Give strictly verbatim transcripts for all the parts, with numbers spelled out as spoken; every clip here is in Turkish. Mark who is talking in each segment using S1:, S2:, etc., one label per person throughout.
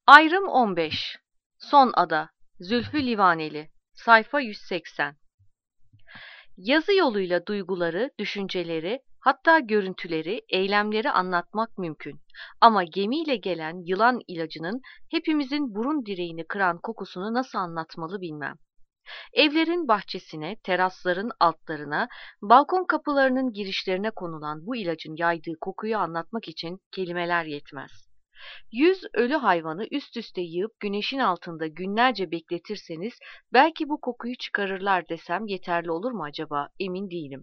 S1: Ayrım on beş. Son Ada. Zülfü Livaneli. Sayfa yüz seksen. Yazı yoluyla duyguları, düşünceleri, hatta görüntüleri, eylemleri anlatmak mümkün. Ama gemiyle gelen yılan ilacının hepimizin burun direğini kıran kokusunu nasıl anlatmalı bilmem. Evlerin bahçesine, terasların altlarına, balkon kapılarının girişlerine konulan bu ilacın yaydığı kokuyu anlatmak için kelimeler yetmez. Yüz ölü hayvanı üst üste yığıp güneşin altında günlerce bekletirseniz belki bu kokuyu çıkarırlar desem yeterli olur mu acaba? Emin değilim.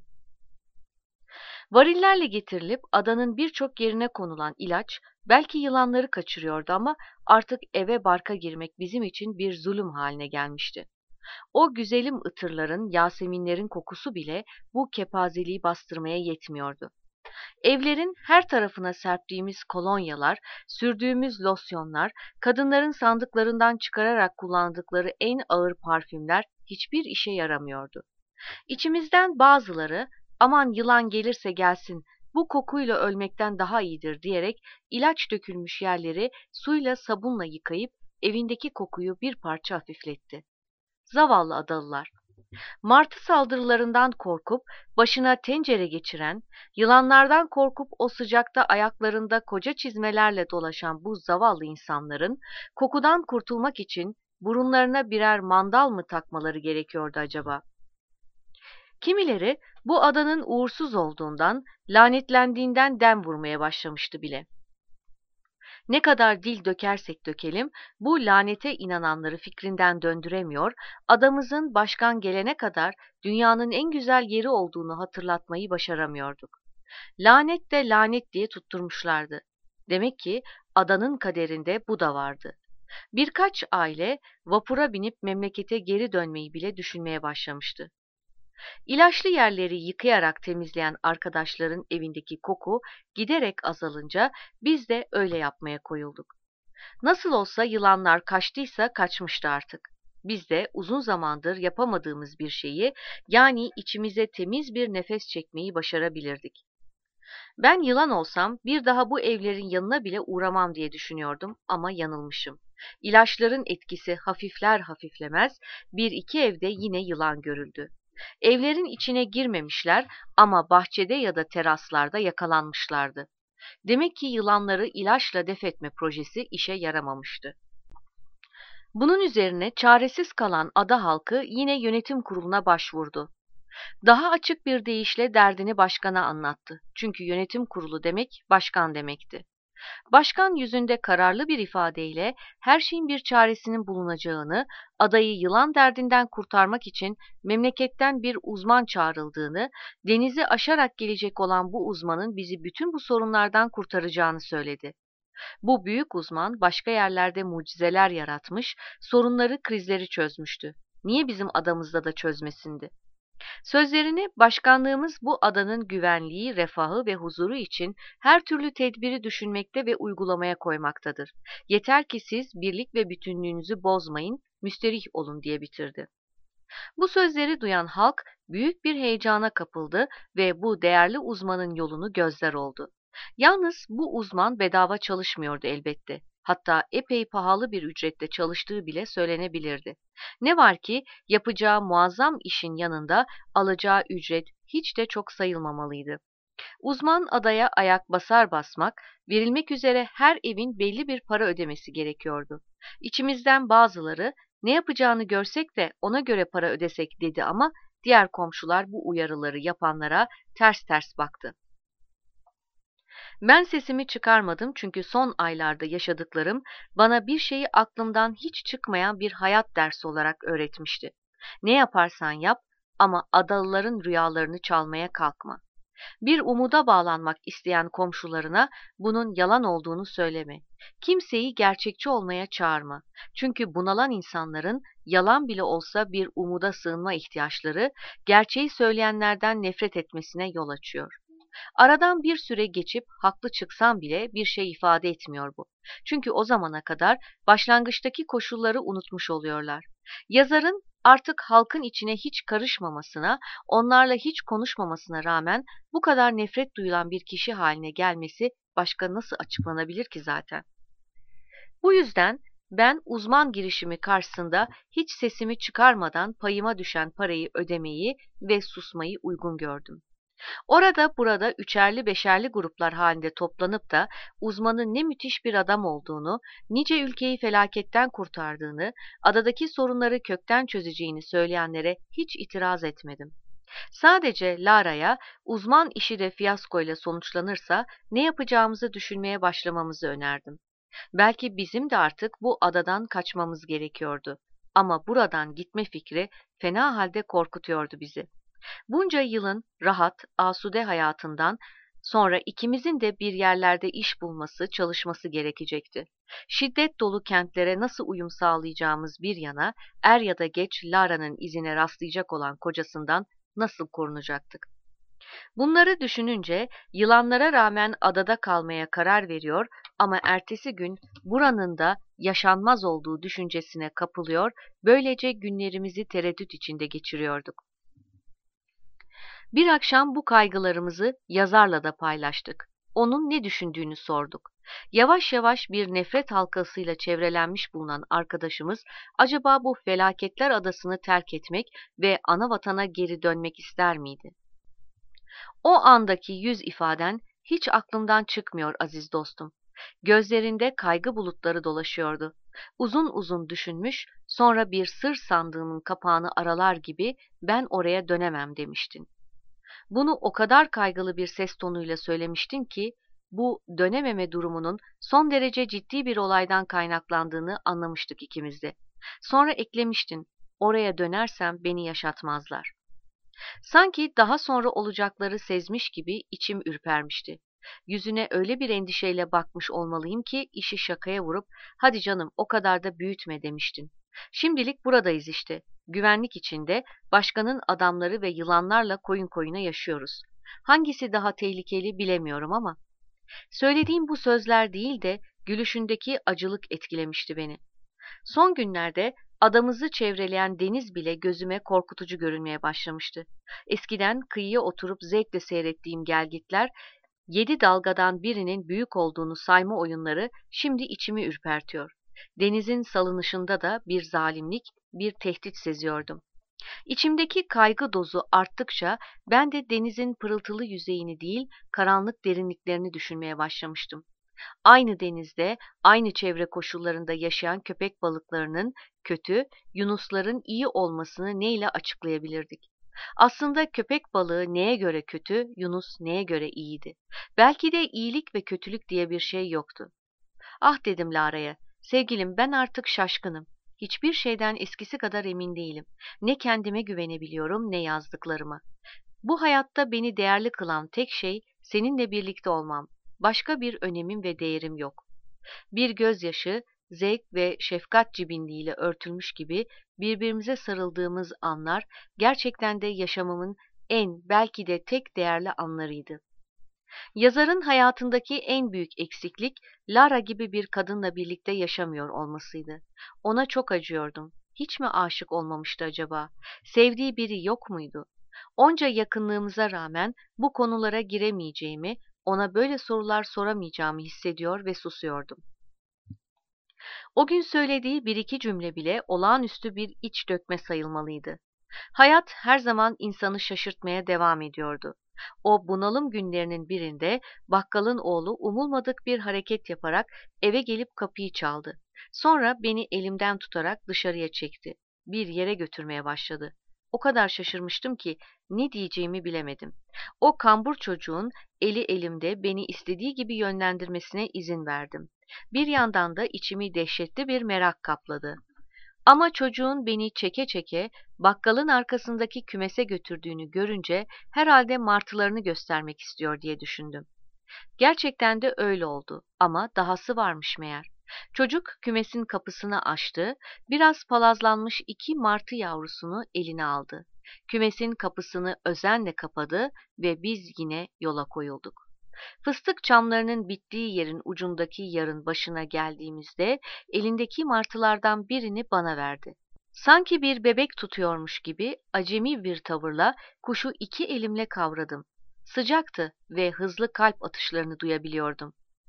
S1: Varillerle getirilip adanın birçok yerine konulan ilaç belki yılanları kaçırıyordu ama artık eve barka girmek bizim için bir zulüm haline gelmişti. O güzelim ıtırların, yaseminlerin kokusu bile bu kepazeliği bastırmaya yetmiyordu. Evlerin her tarafına serptiğimiz kolonyalar, sürdüğümüz losyonlar, kadınların sandıklarından çıkararak kullandıkları en ağır parfümler hiçbir işe yaramıyordu. İçimizden bazıları, aman yılan gelirse gelsin, bu kokuyla ölmekten daha iyidir diyerek ilaç dökülmüş yerleri suyla sabunla yıkayıp evindeki kokuyu bir parça hafifletti. Zavallı adalılar. Martı saldırılarından korkup başına tencere geçiren, yılanlardan korkup o sıcakta ayaklarında koca çizmelerle dolaşan bu zavallı insanların kokudan kurtulmak için burunlarına birer mandal mı takmaları gerekiyordu acaba? Kimileri bu adanın uğursuz olduğundan, lanetlendiğinden dem vurmaya başlamıştı bile. Ne kadar dil dökersek dökelim, bu lanete inananları fikrinden döndüremiyor, adamızın başkan gelene kadar dünyanın en güzel yeri olduğunu hatırlatmayı başaramıyorduk. Lanet de lanet diye tutturmuşlardı. Demek ki adanın kaderinde bu da vardı. Birkaç aile vapura binip memlekete geri dönmeyi bile düşünmeye başlamıştı. İlaçlı yerleri yıkayarak temizleyen arkadaşların evindeki koku giderek azalınca biz de öyle yapmaya koyulduk. Nasıl olsa yılanlar kaçtıysa kaçmıştı artık. Biz de uzun zamandır yapamadığımız bir şeyi, yani içimize temiz bir nefes çekmeyi başarabilirdik. Ben yılan olsam bir daha bu evlerin yanına bile uğramam diye düşünüyordum ama yanılmışım. İlaçların etkisi hafifler hafiflemez bir iki evde yine yılan görüldü. Evlerin içine girmemişler ama bahçede ya da teraslarda yakalanmışlardı. Demek ki yılanları ilaçla def etme projesi işe yaramamıştı. Bunun üzerine çaresiz kalan ada halkı yine yönetim kuruluna başvurdu. Daha açık bir deyişle derdini başkana anlattı. Çünkü yönetim kurulu demek başkan demekti. Başkan yüzünde kararlı bir ifadeyle her şeyin bir çaresinin bulunacağını, adayı yılan derdinden kurtarmak için memleketten bir uzman çağrıldığını, denizi aşarak gelecek olan bu uzmanın bizi bütün bu sorunlardan kurtaracağını söyledi. Bu büyük uzman başka yerlerde mucizeler yaratmış, sorunları, krizleri çözmüştü. Niye bizim adamızda da çözmesindi? Sözlerini başkanlığımız bu adanın güvenliği, refahı ve huzuru için her türlü tedbiri düşünmekte ve uygulamaya koymaktadır. Yeter ki siz birlik ve bütünlüğünüzü bozmayın, müsterih olun diye bitirdi. Bu sözleri duyan halk büyük bir heyecana kapıldı ve bu değerli uzmanın yolunu gözler oldu. Yalnız bu uzman bedava çalışmıyordu elbette. Hatta epey pahalı bir ücretle çalıştığı bile söylenebilirdi. Ne var ki yapacağı muazzam işin yanında alacağı ücret hiç de çok sayılmamalıydı. Uzman adaya ayak basar basmak, verilmek üzere her evin belli bir para ödemesi gerekiyordu. İçimizden bazıları ne yapacağını görsek de ona göre para ödesek dedi ama diğer komşular bu uyarıları yapanlara ters ters baktı. Ben sesimi çıkarmadım çünkü son aylarda yaşadıklarım bana bir şeyi aklımdan hiç çıkmayan bir hayat dersi olarak öğretmişti. Ne yaparsan yap ama adalıların rüyalarını çalmaya kalkma. Bir umuda bağlanmak isteyen komşularına bunun yalan olduğunu söyleme. Kimseyi gerçekçi olmaya çağırma. Çünkü bunalan insanların yalan bile olsa bir umuda sığınma ihtiyaçları, gerçeği söyleyenlerden nefret etmesine yol açıyor. Aradan bir süre geçip haklı çıksam bile bir şey ifade etmiyor bu. Çünkü o zamana kadar başlangıçtaki koşulları unutmuş oluyorlar. Yazarın artık halkın içine hiç karışmamasına, onlarla hiç konuşmamasına rağmen bu kadar nefret duyulan bir kişi haline gelmesi başka nasıl açıklanabilir ki zaten? Bu yüzden Ben uzman girişimi karşısında hiç sesimi çıkarmadan payıma düşen parayı ödemeyi ve susmayı uygun gördüm. Orada burada üçerli beşerli gruplar halinde toplanıp da uzmanın ne müthiş bir adam olduğunu, nice ülkeyi felaketten kurtardığını, adadaki sorunları kökten çözeceğini söyleyenlere hiç itiraz etmedim. Sadece Lara'ya uzman işi de fiyaskoyla sonuçlanırsa ne yapacağımızı düşünmeye başlamamızı önerdim. Belki bizim de artık bu adadan kaçmamız gerekiyordu. Ama buradan gitme fikri fena halde korkutuyordu bizi. Bunca yılın rahat, asude hayatından sonra ikimizin de bir yerlerde iş bulması, çalışması gerekecekti. Şiddet dolu kentlere nasıl uyum sağlayacağımız bir yana, er ya da geç Lara'nın izine rastlayacak olan kocasından nasıl korunacaktık? Bunları düşününce yılanlara rağmen adada kalmaya karar veriyor ama ertesi gün buranın da yaşanmaz olduğu düşüncesine kapılıyor, böylece günlerimizi tereddüt içinde geçiriyorduk. Bir akşam bu kaygılarımızı yazarla da paylaştık. Onun ne düşündüğünü sorduk. Yavaş yavaş bir nefret halkasıyla çevrelenmiş bulunan arkadaşımız acaba bu felaketler adasını terk etmek ve ana vatana geri dönmek ister miydi? O andaki yüz ifaden hiç aklımdan çıkmıyor aziz dostum. Gözlerinde kaygı bulutları dolaşıyordu. Uzun uzun düşünmüş, sonra bir sır sandığımın kapağını aralar gibi ben oraya dönemem demiştin. Bunu o kadar kaygılı bir ses tonuyla söylemiştin ki, bu dönememe durumunun son derece ciddi bir olaydan kaynaklandığını anlamıştık ikimiz de. Sonra eklemiştin, oraya dönersem beni yaşatmazlar. Sanki daha sonra olacakları sezmiş gibi içim ürpermişti. Yüzüne öyle bir endişeyle bakmış olmalıyım ki işi şakaya vurup, hadi canım o kadar da büyütme demiştin. Şimdilik buradayız işte. Güvenlik içinde başkanın adamları ve yılanlarla koyun koyuna yaşıyoruz. Hangisi daha tehlikeli bilemiyorum ama. Söylediğim bu sözler değil de gülüşündeki acılık etkilemişti beni. Son günlerde adamızı çevreleyen deniz bile gözüme korkutucu görünmeye başlamıştı. Eskiden kıyıya oturup zevkle seyrettiğim gelgitler, yedi dalgadan birinin büyük olduğunu sayma oyunları şimdi içimi ürpertiyor. Denizin salınışında da bir zalimlik, bir tehdit seziyordum. İçimdeki kaygı dozu arttıkça ben de denizin pırıltılı yüzeyini değil, karanlık derinliklerini düşünmeye başlamıştım. Aynı denizde, aynı çevre koşullarında yaşayan köpek balıklarının kötü, yunusların iyi olmasını neyle açıklayabilirdik? Aslında köpek balığı neye göre kötü, yunus neye göre iyiydi? Belki de iyilik ve kötülük diye bir şey yoktu. Ah dedim Lara'ya, sevgilim ben artık şaşkınım. Hiçbir şeyden eskisi kadar emin değilim. Ne kendime güvenebiliyorum ne yazdıklarıma. Bu hayatta beni değerli kılan tek şey seninle birlikte olmam. Başka bir önemim ve değerim yok. Bir gözyaşı, zevk ve şefkat cibinliğiyle örtülmüş gibi birbirimize sarıldığımız anlar gerçekten de yaşamımın en belki de tek değerli anlarıydı. Yazarın hayatındaki en büyük eksiklik Lara gibi bir kadınla birlikte yaşamıyor olmasıydı. Ona çok acıyordum. Hiç mi aşık olmamıştı acaba? Sevdiği biri yok muydu? Onca yakınlığımıza rağmen bu konulara giremeyeceğimi, ona böyle sorular soramayacağımı hissediyor ve susuyordum. O gün söylediği bir iki cümle bile olağanüstü bir iç dökme sayılmalıydı. Hayat her zaman insanı şaşırtmaya devam ediyordu. O bunalım günlerinin birinde bakkalın oğlu umulmadık bir hareket yaparak eve gelip kapıyı çaldı. Sonra beni elimden tutarak dışarıya çekti. Bir yere götürmeye başladı. O kadar şaşırmıştım ki ne diyeceğimi bilemedim. O kambur çocuğun eli elimde beni istediği gibi yönlendirmesine izin verdim. Bir yandan da içimi dehşetli bir merak kapladı. Ama çocuğun beni çeke çeke bakkalın arkasındaki kümese götürdüğünü görünce herhalde martılarını göstermek istiyor diye düşündüm. Gerçekten de öyle oldu ama dahası varmış meğer. Çocuk kümesin kapısını açtı, biraz palazlanmış iki martı yavrusunu eline aldı. Kümesin kapısını özenle kapadı ve biz yine yola koyulduk. Fıstık çamlarının bittiği yerin ucundaki yarın başına geldiğimizde elindeki martılardan birini bana verdi. Sanki bir bebek tutuyormuş gibi acemi bir tavırla kuşu iki elimle kavradım. Sıcaktı ve hızlı kalp atışlarını duyabiliyordum.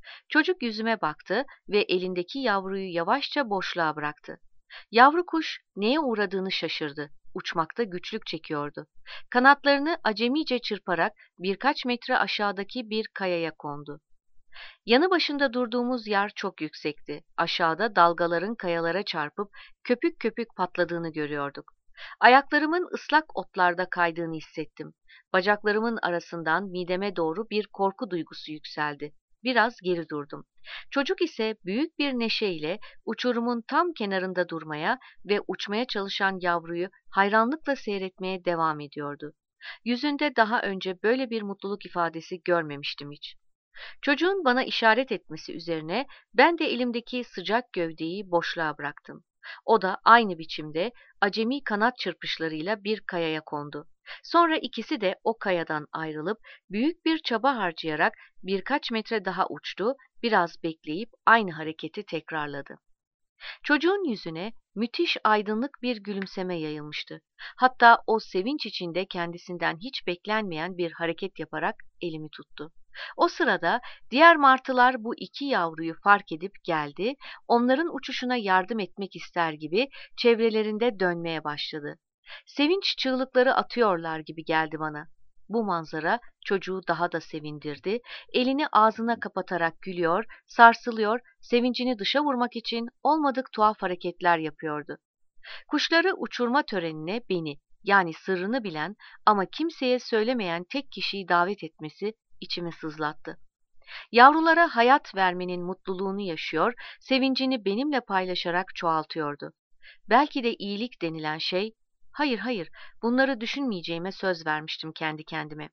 S1: Çocuk yüzüme baktı ve elindeki yavruyu yavaşça boşluğa bıraktı. Yavru kuş neye uğradığını şaşırdı. Uçmakta güçlük çekiyordu. Kanatlarını acemice çırparak birkaç metre aşağıdaki bir kayaya kondu. Yanı başında durduğumuz yer çok yüksekti. Aşağıda dalgaların kayalara çarpıp köpük köpük patladığını görüyorduk. Ayaklarımın ıslak otlarda kaydığını hissettim. Bacaklarımın arasından mideme doğru bir korku duygusu yükseldi. Biraz geri durdum. Çocuk ise büyük bir neşeyle uçurumun tam kenarında durmaya ve uçmaya çalışan yavruyu hayranlıkla seyretmeye devam ediyordu. Yüzünde daha önce böyle bir mutluluk ifadesi görmemiştim hiç. Çocuğun bana işaret etmesi üzerine ben de elimdeki sıcak gövdeyi boşluğa bıraktım. O da aynı biçimde acemi kanat çırpışlarıyla bir kayaya kondu. Sonra ikisi de o kayadan ayrılıp büyük bir çaba harcayarak birkaç metre daha uçtu, biraz bekleyip aynı hareketi tekrarladı. Çocuğun yüzüne müthiş aydınlık bir gülümseme yayılmıştı. Hatta o sevinç içinde kendisinden hiç beklenmeyen bir hareket yaparak elimi tuttu. O sırada diğer martılar bu iki yavruyu fark edip geldi, onların uçuşuna yardım etmek ister gibi çevrelerinde dönmeye başladı. Sevinç çığlıkları atıyorlar gibi geldi bana. Bu manzara çocuğu daha da sevindirdi. Elini ağzına kapatarak gülüyor, sarsılıyor, sevincini dışa vurmak için olmadık tuhaf hareketler yapıyordu. Kuşları uçurma törenine beni, yani sırrını bilen ama kimseye söylemeyen tek kişiyi davet etmesi içimi sızlattı. Yavrulara hayat vermenin mutluluğunu yaşıyor, sevincini benimle paylaşarak çoğaltıyordu. Belki de iyilik denilen şey, hayır hayır, bunları düşünmeyeceğime söz vermiştim kendi kendime.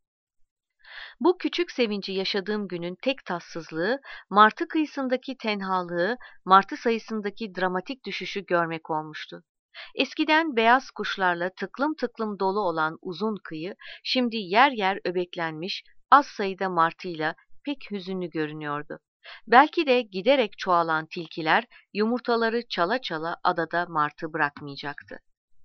S1: Bu küçük sevinci yaşadığım günün tek tatsızlığı, martı kıyısındaki tenhalığı, martı sayısındaki dramatik düşüşü görmek olmuştu. Eskiden beyaz kuşlarla tıklım tıklım dolu olan uzun kıyı, şimdi yer yer öbeklenmiş, az sayıda martıyla pek hüzünlü görünüyordu. Belki de giderek çoğalan tilkiler, yumurtaları çala çala adada martı bırakmayacaktı.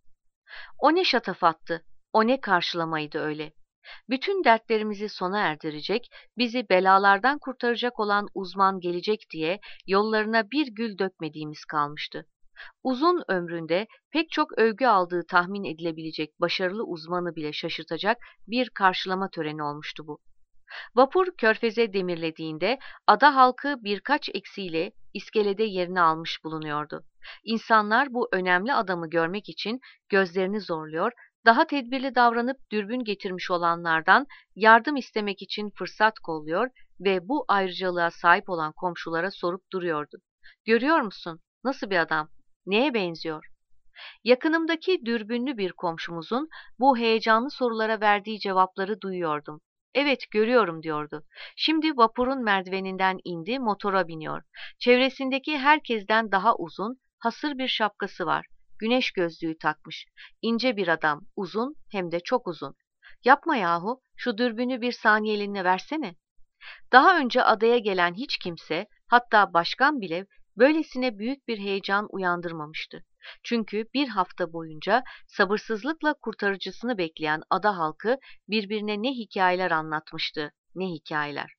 S1: O ne şatafattı, o ne karşılamaydı öyle. Bütün dertlerimizi sona erdirecek, bizi belalardan kurtaracak olan uzman gelecek diye yollarına bir gül dökmediğimiz kalmıştı. Uzun ömründe pek çok övgü aldığı tahmin edilebilecek başarılı uzmanı bile şaşırtacak bir karşılama töreni olmuştu bu. Vapur körfeze demirlediğinde ada halkı birkaç eksiğiyle iskelede yerini almış bulunuyordu. İnsanlar bu önemli adamı görmek için gözlerini zorluyor, daha tedbirli davranıp dürbün getirmiş olanlardan yardım istemek için fırsat kolluyor ve bu ayrıcalığa sahip olan komşulara sorup duruyordu. Görüyor musun? Nasıl bir adam? Neye benziyor? Yakınımdaki dürbünlü bir komşumuzun bu heyecanlı sorulara verdiği cevapları duyuyordum. Evet, görüyorum diyordu. Şimdi vapurun merdiveninden indi, motora biniyor. Çevresindeki herkesten daha uzun, hasır bir şapkası var. Güneş gözlüğü takmış. İnce bir adam, uzun hem de çok uzun. Yapma yahu, şu dürbünü bir saniyeliğine versene. Daha önce adaya gelen hiç kimse, hatta başkan bile böylesine büyük bir heyecan uyandırmamıştı. Çünkü bir hafta boyunca sabırsızlıkla kurtarıcısını bekleyen ada halkı birbirine ne hikayeler anlatmıştı, ne hikayeler.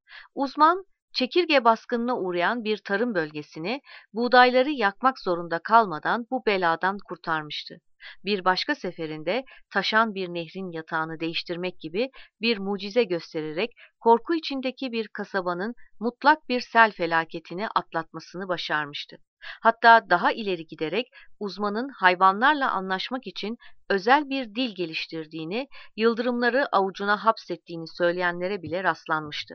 S1: Uzman, çekirge baskınına uğrayan bir tarım bölgesini buğdayları yakmak zorunda kalmadan bu beladan kurtarmıştı. Bir başka seferinde taşan bir nehrin yatağını değiştirmek gibi bir mucize göstererek korku içindeki bir kasabanın mutlak bir sel felaketini atlatmasını başarmıştı. Hatta daha ileri giderek uzmanın hayvanlarla anlaşmak için özel bir dil geliştirdiğini, yıldırımları avucuna hapsettiğini söyleyenlere bile rastlanmıştı.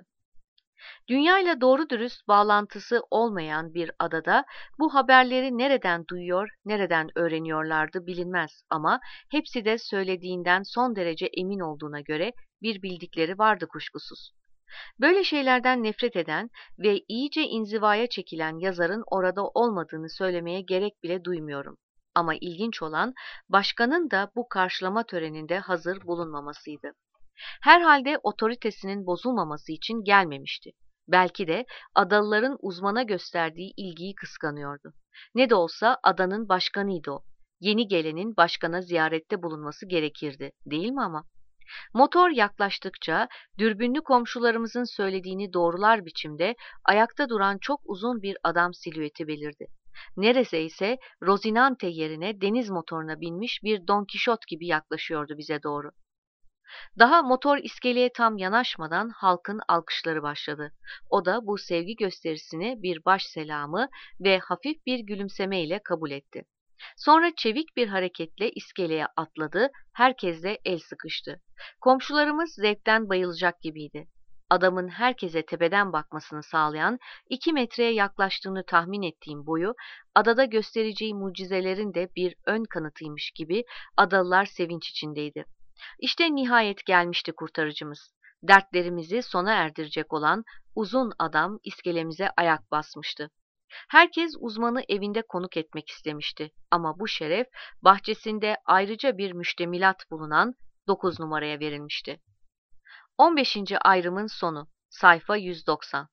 S1: Dünya ile doğru dürüst bağlantısı olmayan bir adada bu haberleri nereden duyuyor, nereden öğreniyorlardı bilinmez ama hepsi de söylediğinden son derece emin olduğuna göre bir bildikleri vardı kuşkusuz. Böyle şeylerden nefret eden ve iyice inzivaya çekilen yazarın orada olmadığını söylemeye gerek bile duymuyorum. Ama ilginç olan başkanın da bu karşılama töreninde hazır bulunmamasıydı. Herhalde otoritesinin bozulmaması için gelmemişti. Belki de adalıların uzmana gösterdiği ilgiyi kıskanıyordu. Ne de olsa adanın başkanıydı o. Yeni gelenin başkana ziyarette bulunması gerekirdi, değil mi ama? Motor yaklaştıkça dürbünlü komşularımızın söylediğini doğrular biçimde ayakta duran çok uzun bir adam silüeti belirdi. Neredeyse Rozinante yerine deniz motoruna binmiş bir Don Kişot gibi yaklaşıyordu bize doğru. Daha motor iskeleye tam yanaşmadan halkın alkışları başladı. O da bu sevgi gösterisini bir baş selamı ve hafif bir gülümsemeyle kabul etti. Sonra çevik bir hareketle iskeleye atladı, herkesle el sıkıştı. Komşularımız zevkten bayılacak gibiydi. Adamın herkese tepeden bakmasını sağlayan, iki metreye yaklaştığını tahmin ettiğim boyu, adada göstereceği mucizelerin de bir ön kanıtıymış gibi adalılar sevinç içindeydi. İşte nihayet gelmişti kurtarıcımız. Dertlerimizi sona erdirecek olan uzun adam iskelemize ayak basmıştı. Herkes uzmanı evinde konuk etmek istemişti ama bu şeref bahçesinde ayrıca bir müştemilat bulunan dokuz numaraya verilmişti. on beşinci ayrımın sonu, sayfa yüz doksan.